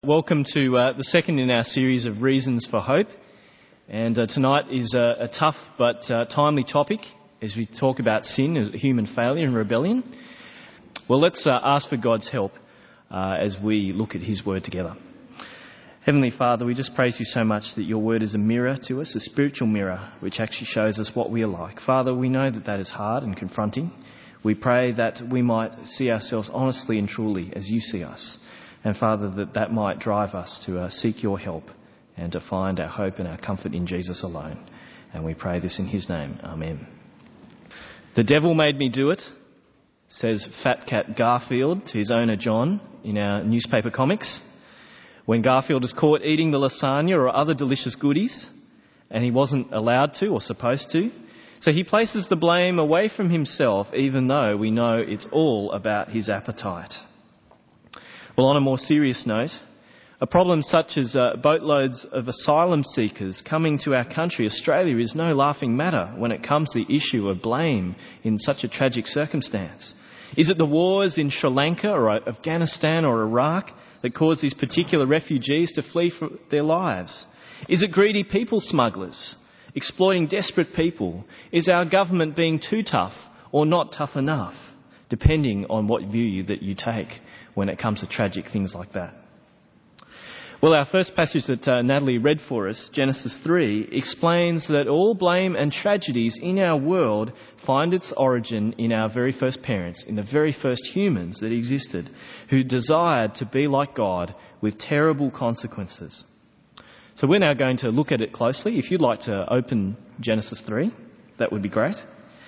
Welcome to the second in our series of Reasons for Hope. And tonight is a tough but timely topic as we talk about sin as human failure and rebellion. Well, let's ask for God's help as we look at his word together. Heavenly Father, we just praise you so much that your word is a mirror to us, a spiritual mirror, which actually shows us what we are like. Father, we know that that is hard and confronting. We pray that we might see ourselves honestly and truly as you see us. And Father, that might drive us to seek your help and to find our hope and our comfort in Jesus alone. And we pray this in his name. Amen. The devil made me do it, says Fat Cat Garfield to his owner John in our newspaper comics. When Garfield is caught eating the lasagna or other delicious goodies, and he wasn't allowed to or supposed to. So he places the blame away from himself, even though we know it's all about his appetite. Well, on a more serious note, a problem such as boatloads of asylum seekers coming to our country, Australia, is no laughing matter when it comes to the issue of blame in such a tragic circumstance. Is it the wars in Sri Lanka or Afghanistan or Iraq that cause these particular refugees to flee for their lives? Is it greedy people smugglers exploiting desperate people? Is our government being too tough or not tough enough, depending on what view that you take when it comes to tragic things like that? Well, our first passage that Natalie read for us, Genesis 3, explains that all blame and tragedies in our world find its origin in our very first parents, in the very first humans that existed, who desired to be like God with terrible consequences. So we're now going to look at it closely. If you'd like to open Genesis 3, that would be great.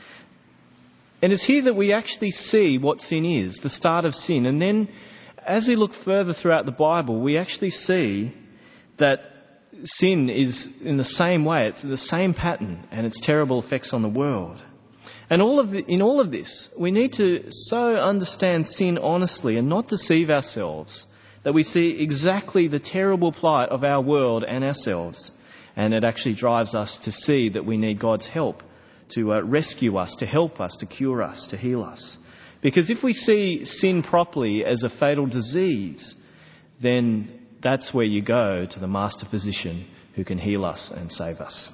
And it's here that we actually see what sin is, the start of sin. And then as we look further throughout the Bible, we actually see that sin is in the same way, it's in the same pattern and its terrible effects on the world. And in all of this, we need to so understand sin honestly and not deceive ourselves, that we see exactly the terrible plight of our world and ourselves. And it actually drives us to see that we need God's help to rescue us, to help us, to cure us, to heal us. Because if we see sin properly as a fatal disease, then that's where you go to the master physician who can heal us and save us.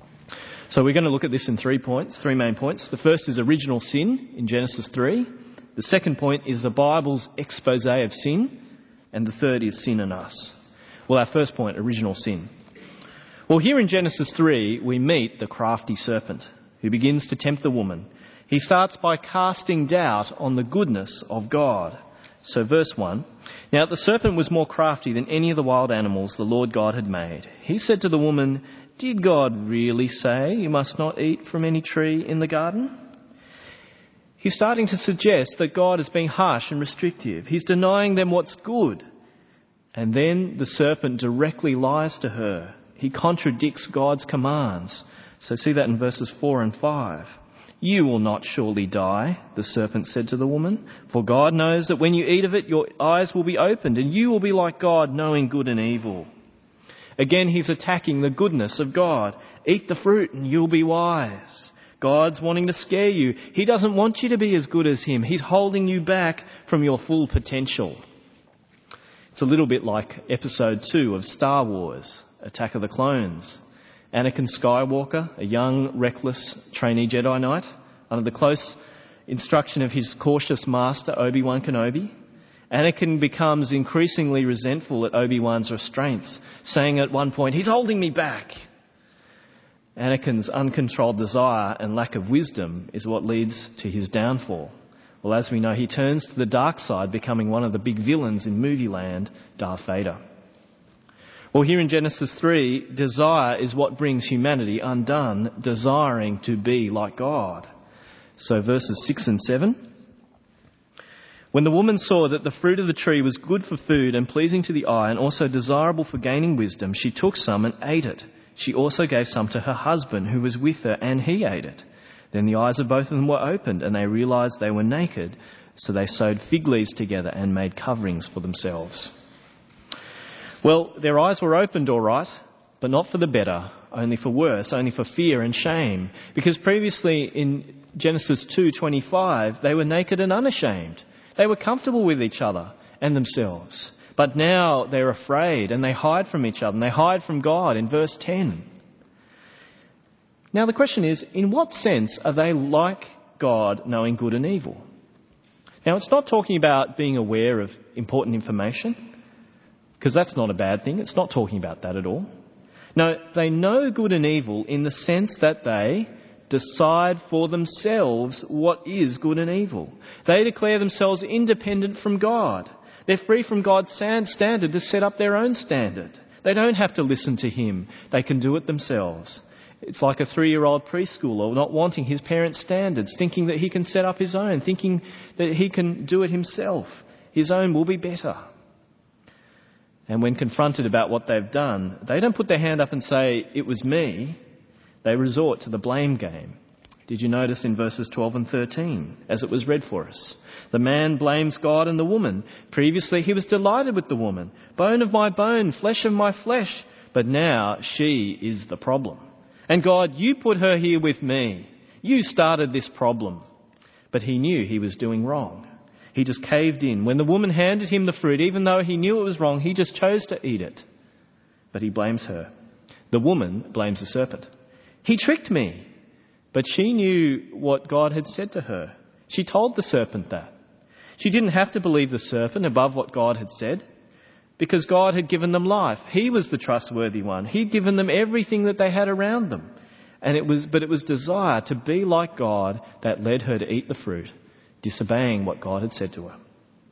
So we're going to look at this in 3 main points. The first is original sin in Genesis 3. The second point is the Bible's expose of sin. And the third is sin in us. Well, our first point, original sin. Well, here in Genesis 3, we meet the crafty serpent who begins to tempt the woman. He starts by casting doubt on the goodness of God. So verse 1, now the serpent was more crafty than any of the wild animals the Lord God had made. He said to the woman, did God really say you must not eat from any tree in the garden? He's starting to suggest that God is being harsh and restrictive. He's denying them what's good. And then the serpent directly lies to her. He contradicts God's commands. So see that in verses 4 and 5. You will not surely die, the serpent said to the woman, for God knows that when you eat of it, your eyes will be opened and you will be like God, knowing good and evil. Again, he's attacking the goodness of God. Eat the fruit and you'll be wise. God's wanting to scare you. He doesn't want you to be as good as him. He's holding you back from your full potential. It's a little bit like episode 2 of Star Wars, Attack of the Clones. Anakin Skywalker, a young, reckless trainee Jedi Knight, under the close instruction of his cautious master, Obi-Wan Kenobi. Anakin becomes increasingly resentful at Obi-Wan's restraints, saying at one point, he's holding me back. Anakin's uncontrolled desire and lack of wisdom is what leads to his downfall. Well, as we know, he turns to the dark side, becoming one of the big villains in movie land, Darth Vader. Well, here in Genesis 3, desire is what brings humanity undone, desiring to be like God. So verses 6 and 7. When the woman saw that the fruit of the tree was good for food and pleasing to the eye and also desirable for gaining wisdom, she took some and ate it. She also gave some to her husband who was with her, and he ate it. Then the eyes of both of them were opened and they realized they were naked. So they sewed fig leaves together and made coverings for themselves. Well, their eyes were opened all right, but not for the better, only for worse, only for fear and shame. Because previously in Genesis 2:25, they were naked and unashamed. They were comfortable with each other and themselves. But now they're afraid and they hide from each other and they hide from God in verse 10. Now the question is, in what sense are they like God, knowing good and evil? Now it's not talking about being aware of important information, because that's not a bad thing. It's not talking about that at all. No, they know good and evil in the sense that they decide for themselves what is good and evil. They declare themselves independent from God. They're free from God's standard to set up their own standard. They don't have to listen to him. They can do it themselves. It's like a 3-year-old preschooler not wanting his parents' standards, thinking that he can set up his own, thinking that he can do it himself. His own will be better. And when confronted about what they've done, they don't put their hand up and say, "It was me." They resort to the blame game. Did you notice in verses 12 and 13, as it was read for us? The man blames God and the woman. Previously he was delighted with the woman. Bone of my bone, flesh of my flesh. But now she is the problem. And God, you put her here with me. You started this problem. But he knew he was doing wrong. He just caved in. When the woman handed him the fruit, even though he knew it was wrong, he just chose to eat it. But he blames her. The woman blames the serpent. He tricked me. But she knew what God had said to her. She told the serpent that. She didn't have to believe the serpent above what God had said, because God had given them life. He was the trustworthy one. He'd given them everything that they had around them. But it was desire to be like God that led her to eat the fruit, disobeying what God had said to her.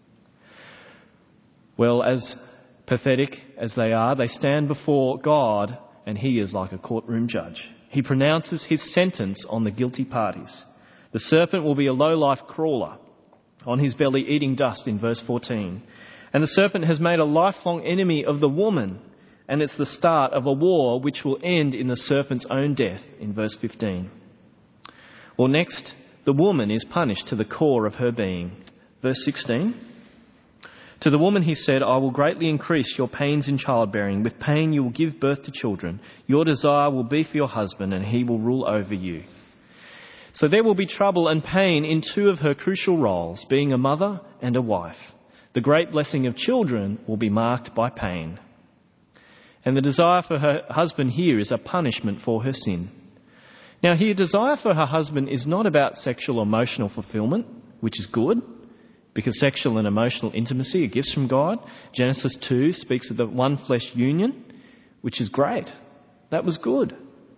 Well, as pathetic as they are, they stand before God, and he is like a courtroom judge. He pronounces his sentence on the guilty parties. The serpent will be a low-life crawler, on his belly eating dust in verse 14. And the serpent has made a lifelong enemy of the woman, and it's the start of a war which will end in the serpent's own death in verse 15. Well, next, the woman is punished to the core of her being. Verse 16. To the woman he said, I will greatly increase your pains in childbearing. With pain you will give birth to children. Your desire will be for your husband, and he will rule over you. So there will be trouble and pain in two of her crucial roles, being a mother and a wife. The great blessing of children will be marked by pain. And the desire for her husband here is a punishment for her sin. Now here, desire for her husband is not about sexual emotional fulfillment, which is good, because sexual and emotional intimacy are gifts from God. Genesis 2 speaks of the one flesh union, which is great. That was good.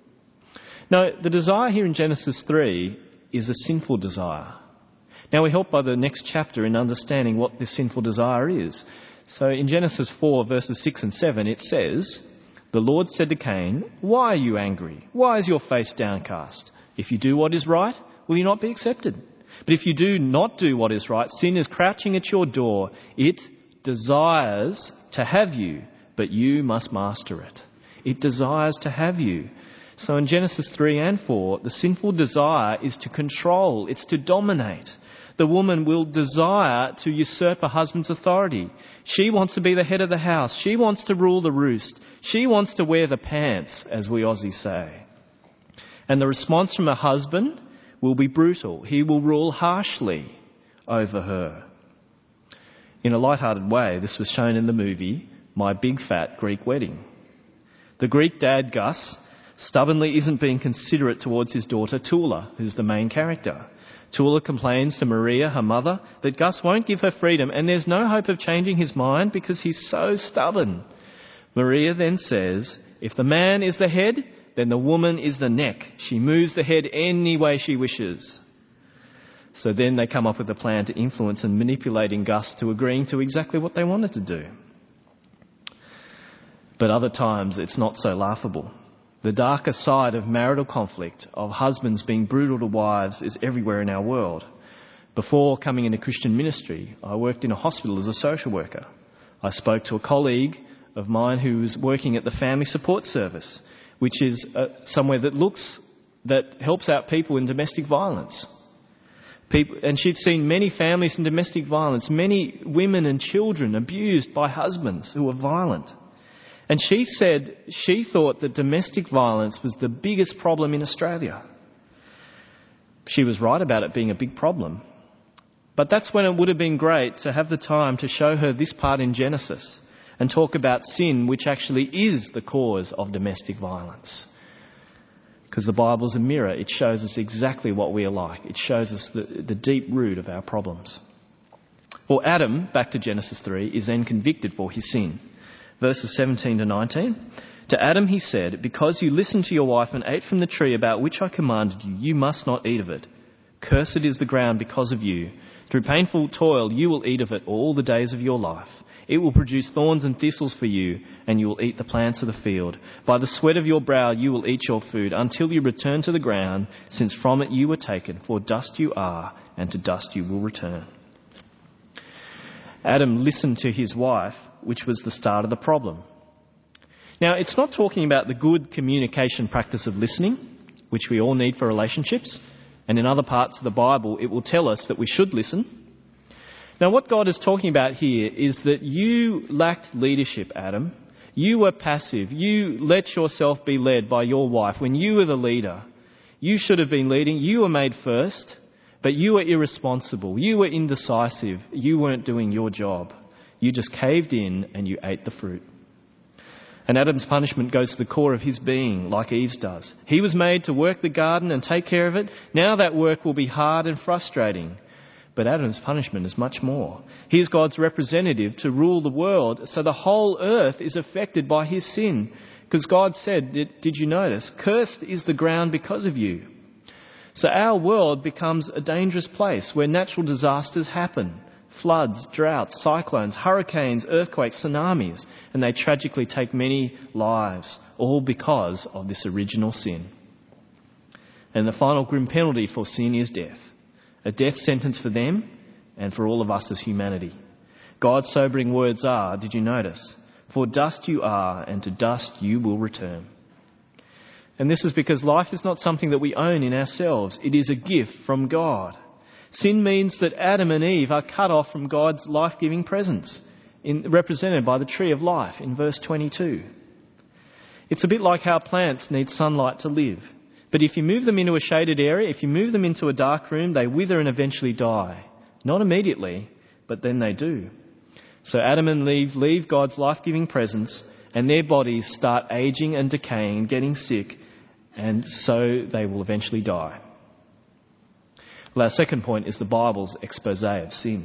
No, the desire here in Genesis 3 is a sinful desire. Now we're helped by the next chapter in understanding what this sinful desire is. So in Genesis 4 verses 6 and 7 it says, the Lord said to Cain, why are you angry? Why is your face downcast? If you do what is right, will you not be accepted? But if you do not do what is right, sin is crouching at your door. It desires to have you, but you must master it. It desires to have you. So in Genesis 3 and 4, the sinful desire is to control, it's to dominate. The woman will desire to usurp her husband's authority. She wants to be the head of the house. She wants to rule the roost. She wants to wear the pants, as we Aussies say. And the response from her husband will be brutal. He will rule harshly over her. In a light-hearted way, this was shown in the movie My Big Fat Greek Wedding. The Greek dad, Gus, stubbornly isn't being considerate towards his daughter, Tula, who's the main character. Tula complains to Maria, her mother, that Gus won't give her freedom and there's no hope of changing his mind because he's so stubborn. Maria then says, if the man is the head, then the woman is the neck. She moves the head any way she wishes. So then they come up with a plan to influence and manipulating Gus to agreeing to exactly what they wanted to do. But other times it's not so laughable. The darker side of marital conflict, of husbands being brutal to wives, is everywhere in our world. Before coming into Christian ministry, I worked in a hospital as a social worker. I spoke to a colleague of mine who was working at the Family Support Service, which is somewhere that helps out people in domestic violence. And she'd seen many families in domestic violence, many women and children abused by husbands who were violent. And she said she thought that domestic violence was the biggest problem in Australia. She was right about it being a big problem. But that's when it would have been great to have the time to show her this part in Genesis and talk about sin, which actually is the cause of domestic violence. Because the Bible's a mirror. It shows us exactly what we are like. It shows us the deep root of our problems. Well, Adam, back to Genesis 3, is then convicted for his sin. Verses 17 to 19. To Adam he said, because you listened to your wife and ate from the tree about which I commanded you, you must not eat of it. Cursed is the ground because of you. Through painful toil you will eat of it all the days of your life. It will produce thorns and thistles for you, and you will eat the plants of the field. By the sweat of your brow you will eat your food, until you return to the ground, since from it you were taken. For dust you are, and to dust you will return. Adam listened to his wife, which was the start of the problem. Now, it's not talking about the good communication practice of listening, which we all need for relationships. And in other parts of the Bible, it will tell us that we should listen. Now, what God is talking about here is that you lacked leadership, Adam. You were passive. You let yourself be led by your wife when you were the leader. You should have been leading. You were made first, but you were irresponsible. You were indecisive. You weren't doing your job. You just caved in and you ate the fruit. And Adam's punishment goes to the core of his being, like Eve's does. He was made to work the garden and take care of it. Now that work will be hard and frustrating. But Adam's punishment is much more. He is God's representative to rule the world, so the whole earth is affected by his sin. Because God said, did you notice? Cursed is the ground because of you. So our world becomes a dangerous place where natural disasters happen. Floods, droughts, cyclones, hurricanes, earthquakes, tsunamis, and they tragically take many lives, all because of this original sin. And the final grim penalty for sin is death, a death sentence for them and for all of us as humanity. God's sobering words are, did you notice? For dust you are, and to dust you will return. And this is because life is not something that we own in ourselves. It is a gift from God. Sin means that Adam and Eve are cut off from God's life-giving presence, represented by the tree of life in verse 22. It's a bit like how plants need sunlight to live. But if you move them into a shaded area, if you move them into a dark room, they wither and eventually die. Not immediately, but then they do. So Adam and Eve leave God's life-giving presence, and their bodies start aging and decaying, getting sick, and so they will eventually die. Well, our second point is the Bible's expose of sin.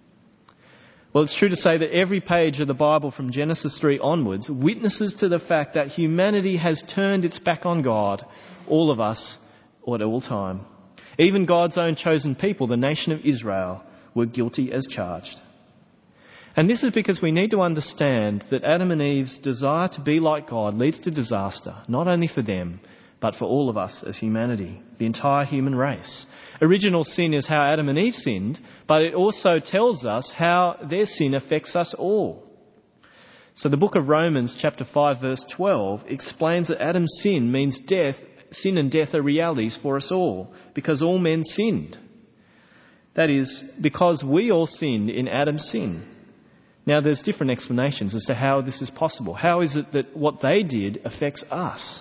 Well, it's true to say that every page of the Bible from Genesis 3 onwards witnesses to the fact that humanity has turned its back on God, all of us, at all time. Even God's own chosen people, the nation of Israel, were guilty as charged. And this is because we need to understand that Adam and Eve's desire to be like God leads to disaster, not only for them, but for all of us as humanity, the entire human race. Original sin is how Adam and Eve sinned, but it also tells us how their sin affects us all. So the book of Romans chapter 5 verse 12 explains that Adam's sin means death. Sin and death are realities for us all, because all men sinned. That is, because we all sinned in Adam's sin. Now there's different explanations as to how this is possible. How is it that what they did affects us?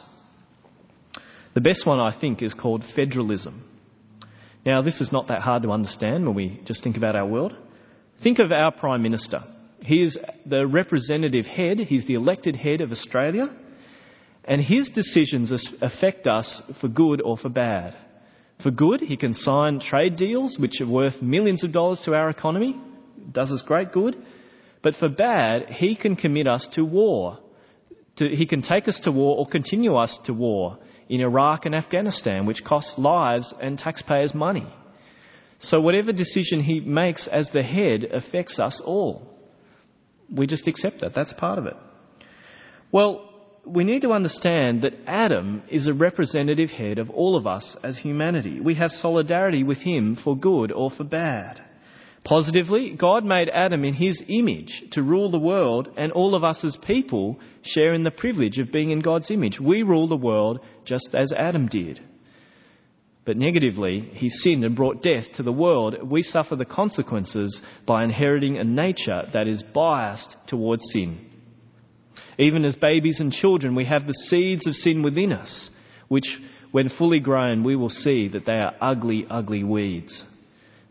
The best one, I think, is called federalism. Now, this is not that hard to understand when we just think about our world. Think of our Prime Minister. He is the representative head, he's the elected head of Australia, and his decisions affect us for good or for bad. For good, he can sign trade deals which are worth millions of dollars to our economy, does us great good. But for bad, he can commit us to war. He can take us to war or continue us to war in Iraq and Afghanistan, which costs lives and taxpayers' money. So whatever decision he makes as the head affects us all. We just accept that. That's part of it. Well, we need to understand that Adam is a representative head of all of us as humanity. We have solidarity with him for good or for bad. Positively, God made Adam in his image to rule the world, and all of us as people share in the privilege of being in God's image. We rule the world just as Adam did. But negatively, he sinned and brought death to the world. We suffer the consequences by inheriting a nature that is biased towards sin. Even as babies and children, we have the seeds of sin within us, which, when fully grown, we will see that they are ugly, ugly weeds.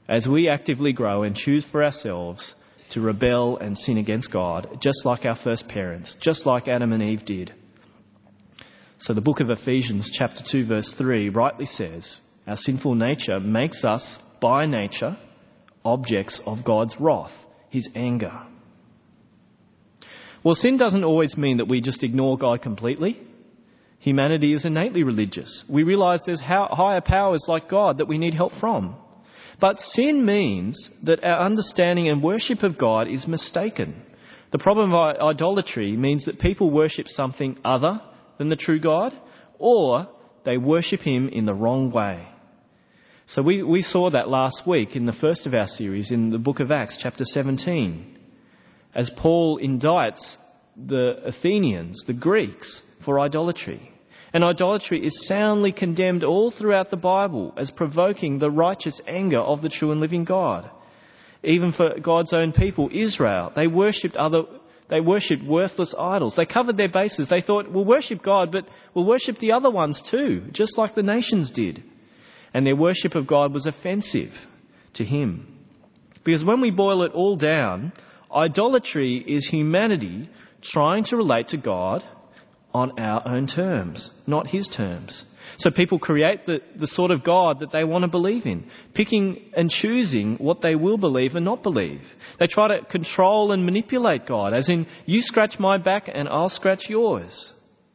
as we actively grow and choose for ourselves to rebel and sin against God, just like our first parents, just like Adam and Eve did. So the book of Ephesians chapter 2 verse 3 rightly says, our sinful nature makes us, by nature, objects of God's wrath, his anger. Well, sin doesn't always mean that we just ignore God completely. Humanity is innately religious. We realise there's higher powers like God that we need help from. But sin means that our understanding and worship of God is mistaken. The problem of idolatry means that people worship something other than the true God, or they worship him in the wrong way. So we saw that last week in the first of our series in the book of Acts, chapter 17, as Paul indicts the Athenians, the Greeks, for idolatry. And idolatry is soundly condemned all throughout the Bible as provoking the righteous anger of the true and living God. Even for God's own people, Israel, they worshipped worthless idols. They covered their bases. They thought, we'll worship God, but we'll worship the other ones too, just like the nations did. And their worship of God was offensive to him. Because when we boil it all down, idolatry is humanity trying to relate to God on our own terms, not his terms. So people create the sort of God that they want to believe in, picking and choosing what they will believe and not believe. They try to control and manipulate God, as in, you scratch my back and I'll scratch yours.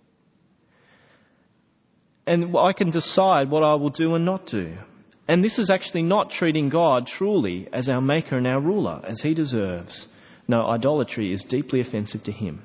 And I can decide what I will do and not do. And this is actually not treating God truly as our maker and our ruler, as he deserves. No, idolatry is deeply offensive to him.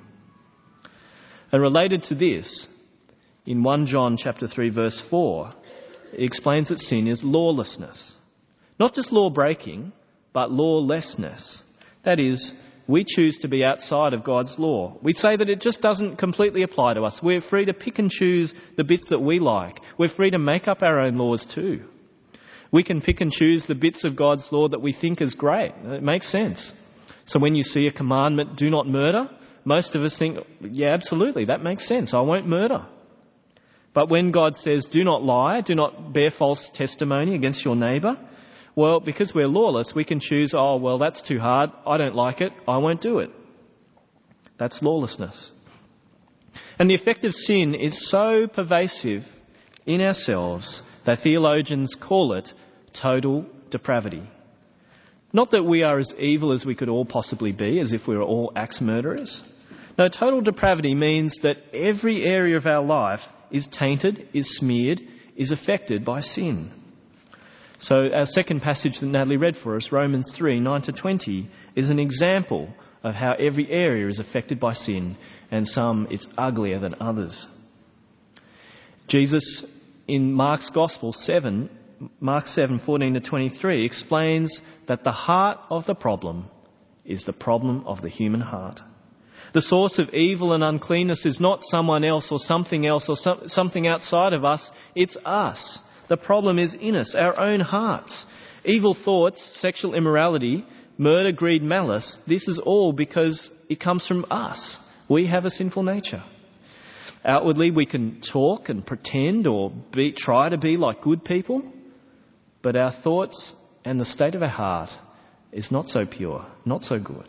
And related to this, in 1 John chapter 3 verse 4, it explains that sin is lawlessness. Not just law breaking, but lawlessness. That is, we choose to be outside of God's law. We say that it just doesn't completely apply to us. We're free to pick and choose the bits that we like. We're free to make up our own laws too. We can pick and choose the bits of God's law that we think is great. It makes sense. So when you see a commandment, do not murder, most of us think, yeah, absolutely, that makes sense. I won't murder. But when God says, do not lie, do not bear false testimony against your neighbour, well, because we're lawless, we can choose, oh, well, that's too hard. I don't like it. I won't do it. That's lawlessness. And the effect of sin is so pervasive in ourselves that theologians call it total depravity. Not that we are as evil as we could all possibly be, as if we were all axe murderers. No, total depravity means that every area of our life is tainted, is smeared, is affected by sin. So our second passage that Natalie read for us, Romans 3, 9-20, is an example of how every area is affected by sin, and some it's uglier than others. Jesus, in Mark's Gospel 7, Mark 7, 14-23, explains that the heart of the problem is the problem of the human heart. The source of evil and uncleanness is not someone else or something outside of us. It's us. The problem is in us, our own hearts. Evil thoughts, sexual immorality, murder, greed, malice, this is all because it comes from us. We have a sinful nature. Outwardly, we can talk and pretend or try to be like good people, but our thoughts and the state of our heart is not so pure, not so good.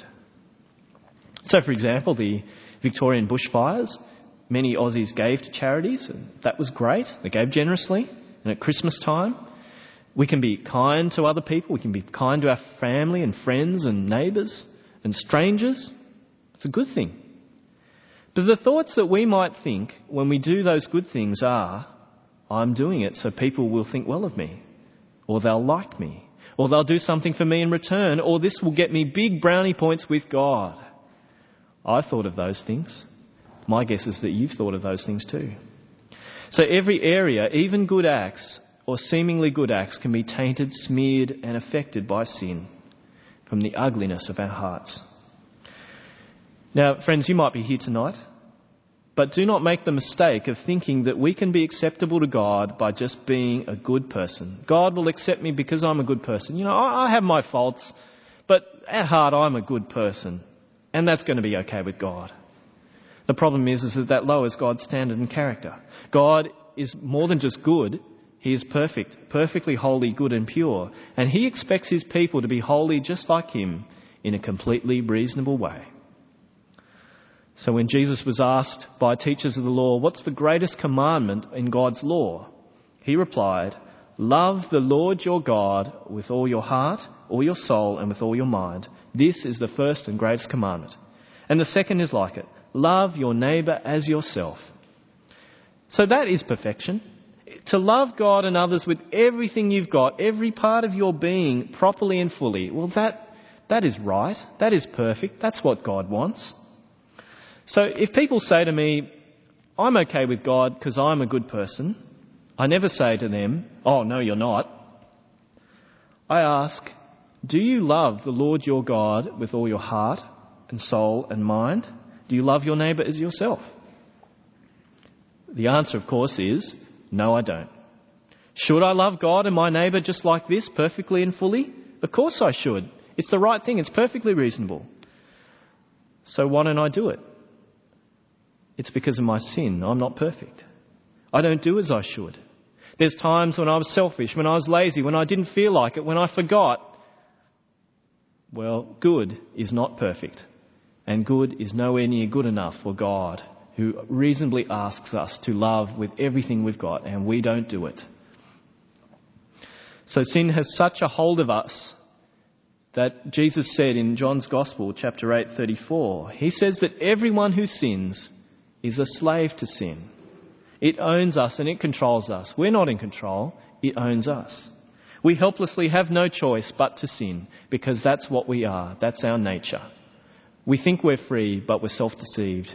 So, for example, the Victorian bushfires, many Aussies gave to charities, and that was great. They gave generously. And at Christmas time, we can be kind to other people. We can be kind to our family and friends and neighbours and strangers. It's a good thing. But the thoughts that we might think when we do those good things are, I'm doing it so people will think well of me, or they'll like me, or they'll do something for me in return, or this will get me big brownie points with God. I've thought of those things. My guess is that you've thought of those things too. So every area, even good acts or seemingly good acts, can be tainted, smeared and affected by sin from the ugliness of our hearts. Now, friends, you might be here tonight, but do not make the mistake of thinking that we can be acceptable to God by just being a good person. God will accept me because I'm a good person. You know, I have my faults, but at heart I'm a good person. And that's going to be okay with God. The problem is that lowers God's standard and character. God is more than just good. He is perfect, perfectly holy, good and pure, and he expects his people to be holy just like him in a completely reasonable way. So when Jesus was asked by teachers of the law, what's the greatest commandment in God's law? He replied, love the Lord your God with all your heart, all your soul, and with all your mind. This is the first and greatest commandment. And the second is like it. Love your neighbour as yourself. So that is perfection. To love God and others with everything you've got, every part of your being properly and fully. Well, that is right. That is perfect. That's what God wants. So if people say to me, I'm okay with God because I'm a good person, I never say to them, oh, no, you're not. I ask, do you love the Lord your God with all your heart and soul and mind? Do you love your neighbour as yourself? The answer, of course, is no, I don't. Should I love God and my neighbour just like this, perfectly and fully? Of course I should. It's the right thing. It's perfectly reasonable. So why don't I do it? It's because of my sin. I'm not perfect. I don't do as I should. There's times when I was selfish, when I was lazy, when I didn't feel like it, when I forgot. Well, good is not perfect. And good is nowhere near good enough for God, who reasonably asks us to love with everything we've got, and we don't do it. So sin has such a hold of us that Jesus said in John's Gospel, chapter 8:34, he says that everyone who sins is a slave to sin. It owns us and it controls us. We're not in control. It owns us. We helplessly have no choice but to sin because that's what we are. That's our nature. We think we're free, but we're self-deceived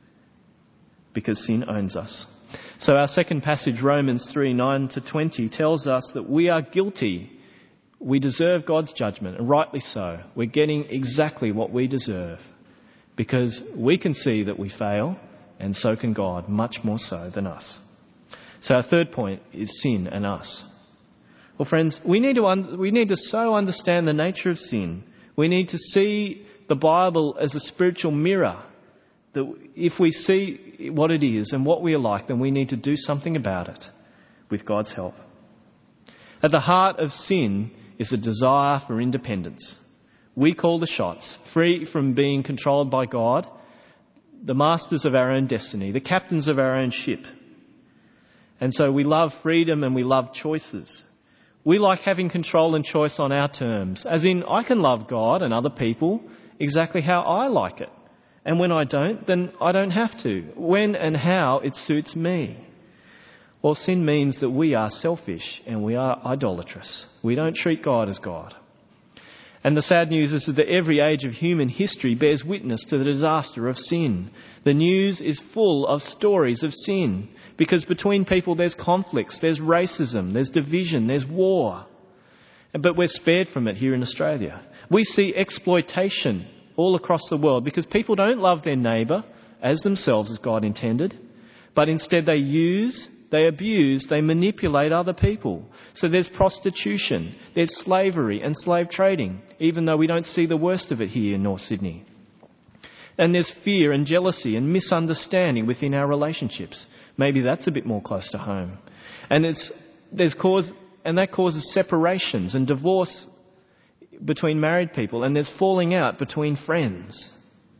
because sin owns us. So our second passage, Romans 3:9-20, tells us that we are guilty. We deserve God's judgment, and rightly so. We're getting exactly what we deserve because we can see that we fail, and so can God, much more so than us. So our third point is sin and us. Well, friends, we need to so understand the nature of sin. We need to see the Bible as a spiritual mirror. That if we see what it is and what we are like, then we need to do something about it with God's help. At the heart of sin is a desire for independence. We call the shots, free from being controlled by God, the masters of our own destiny, the captains of our own ship. And so we love freedom and we love choices. We like having control and choice on our terms, as in I can love God and other people exactly how I like it. And when I don't, then I don't have to. When and how it suits me. Well, sin means that we are selfish and we are idolatrous. We don't treat God as God. And the sad news is that every age of human history bears witness to the disaster of sin. The news is full of stories of sin because between people there's conflicts, there's racism, there's division, there's war. But we're spared from it here in Australia. We see exploitation all across the world because people don't love their neighbour as themselves as God intended, but instead they use, they abuse, they manipulate other people. So there's prostitution, there's slavery and slave trading, even though we don't see the worst of it here in North Sydney. And there's fear and jealousy and misunderstanding within our relationships. Maybe that's a bit more close to home. And that causes separations and divorce between married people, and there's falling out between friends.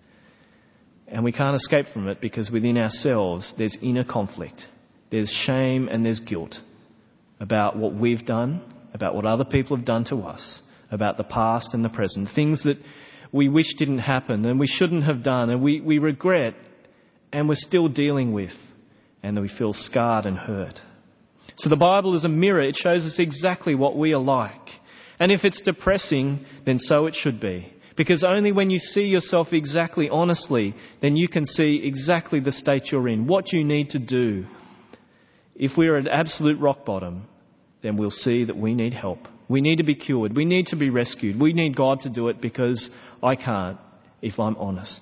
And we can't escape from it because within ourselves there's inner conflict. There's shame and there's guilt about what we've done, about what other people have done to us, about the past and the present, things that we wish didn't happen and we shouldn't have done and we regret and we're still dealing with, and that we feel scarred and hurt. So the Bible is a mirror. It shows us exactly what we are like. And if it's depressing, then so it should be. Because only when you see yourself exactly honestly, then you can see exactly the state you're in, what you need to do. If we're at absolute rock bottom, then we'll see that we need help. We need to be cured. We need to be rescued. We need God to do it because I can't if I'm honest.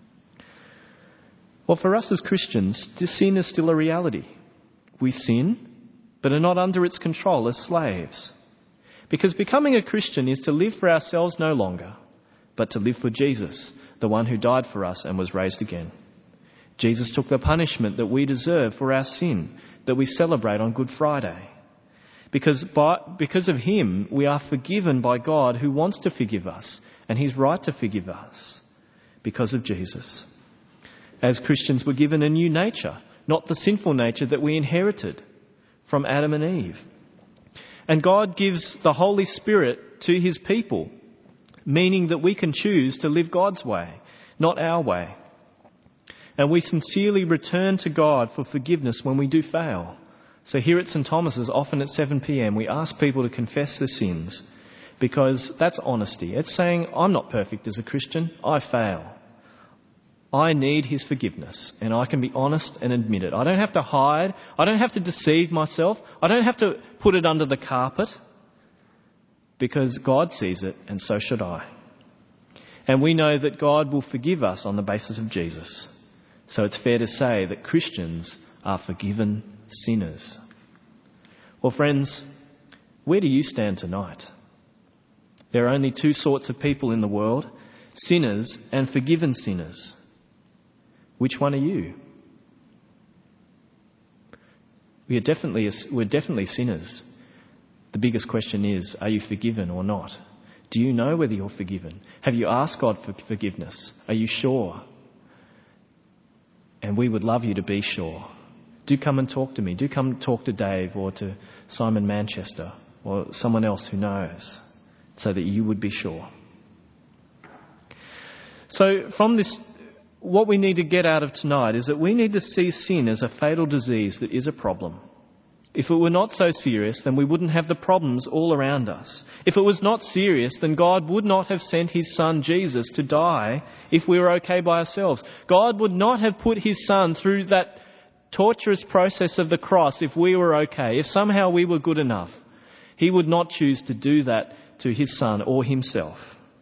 Well, for us as Christians, sin is still a reality. We sin, but are not under its control as slaves. Because becoming a Christian is to live for ourselves no longer, but to live for Jesus, the one who died for us and was raised again. Jesus took the punishment that we deserve for our sin, that we celebrate on Good Friday. Because of him, we are forgiven by God, who wants to forgive us, and he's right to forgive us because of Jesus. As Christians, we're given a new nature, not the sinful nature that we inherited from Adam and Eve. And God gives the Holy Spirit to his people, meaning that we can choose to live God's way, not our way. And we sincerely return to God for forgiveness when we do fail. So here at St. Thomas's, often at 7 p.m, we ask people to confess their sins, because that's honesty. It's saying, I'm not perfect as a Christian. I fail. I need his forgiveness, and I can be honest and admit it. I don't have to hide. I don't have to deceive myself. I don't have to put it under the carpet, because God sees it, and so should I. And we know that God will forgive us on the basis of Jesus. So it's fair to say that Christians are forgiven sinners. Well, friends, where do you stand tonight? There are only two sorts of people in the world: sinners and forgiven sinners. Which one are you? We're definitely sinners. The biggest question is, are you forgiven or not? Do you know whether you're forgiven? Have you asked God for forgiveness? Are you sure? And we would love you to be sure. Do come and talk to me. Do come and talk to Dave or to Simon Manchester or someone else who knows, so that you would be sure. So from this, what we need to get out of tonight is that we need to see sin as a fatal disease that is a problem. If it were not so serious, then we wouldn't have the problems all around us. If it was not serious, then God would not have sent his son Jesus to die if we were okay by ourselves. God would not have put his son through that torturous process of the cross if we were okay, if somehow we were good enough. He would not choose to do that to his son or himself.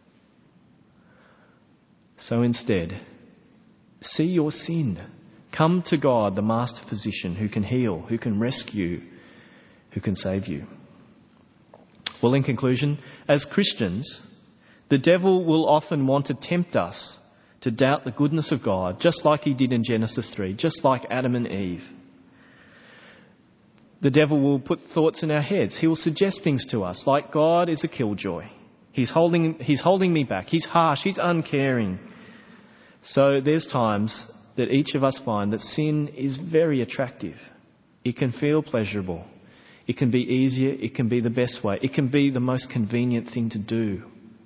So instead, see your sin. Come to God, the master physician, who can heal, who can rescue, who can save you. Well, in conclusion, as Christians, the devil will often want to tempt us to doubt the goodness of God, just like he did in Genesis 3, just like Adam and Eve. The devil will put thoughts in our heads. He will suggest things to us like God is a killjoy. He's holding me back. He's harsh. He's uncaring. So there's times that each of us find that sin is very attractive. It can feel pleasurable. It can be easier. It can be the best way. It can be the most convenient thing to do.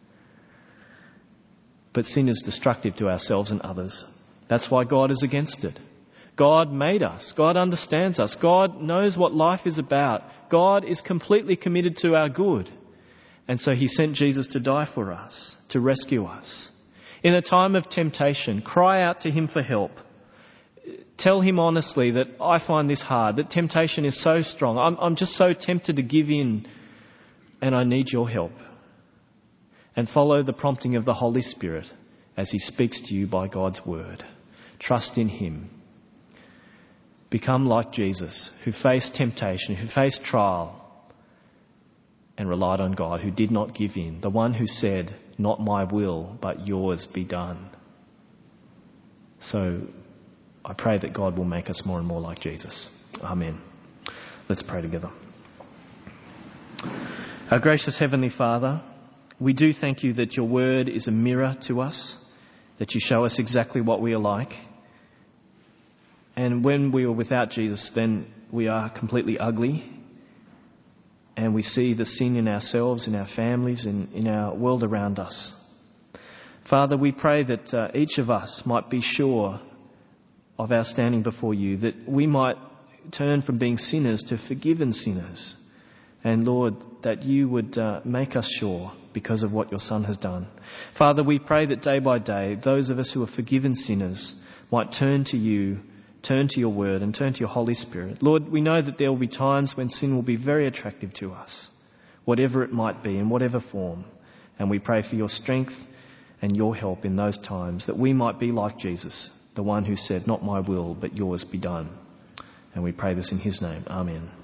But sin is destructive to ourselves and others. That's why God is against it. God made us. God understands us. God knows what life is about. God is completely committed to our good. And so he sent Jesus to die for us, to rescue us. In a time of temptation, cry out to him for help. Tell him honestly that I find this hard, that temptation is so strong. I'm just so tempted to give in, and I need your help. And follow the prompting of the Holy Spirit as he speaks to you by God's word. Trust in him. Become like Jesus, who faced temptation, who faced trial, and relied on God, who did not give in. The one who said, not my will, but yours be done. So I pray that God will make us more and more like Jesus. Amen. Let's pray together. Our gracious Heavenly Father, we do thank you that your word is a mirror to us, that you show us exactly what we are like. And when we are without Jesus, then we are completely ugly. And we see the sin in ourselves, in our families, in our world around us. Father, we pray that each of us might be sure of our standing before you, that we might turn from being sinners to forgiven sinners. And Lord, that you would make us sure because of what your Son has done. Father, we pray that day by day, those of us who are forgiven sinners might turn to you, turn to your word and turn to your Holy Spirit. Lord, we know that there will be times when sin will be very attractive to us, whatever it might be, in whatever form. And we pray for your strength and your help in those times, that we might be like Jesus, the one who said, not my will, but yours be done. And we pray this in his name. Amen.